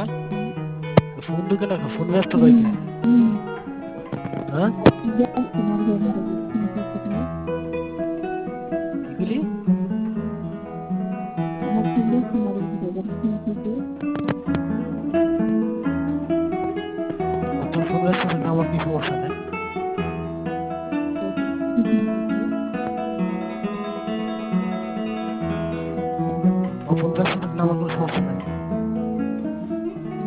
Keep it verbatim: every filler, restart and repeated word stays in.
হ্যাঁ, ফোন ঢুকে না, ফোন ব্যস্ত থাকে। হ্যাঁ, কি তোর ফোন ব্যস্ত থাকে, আমার কি সমস্যা?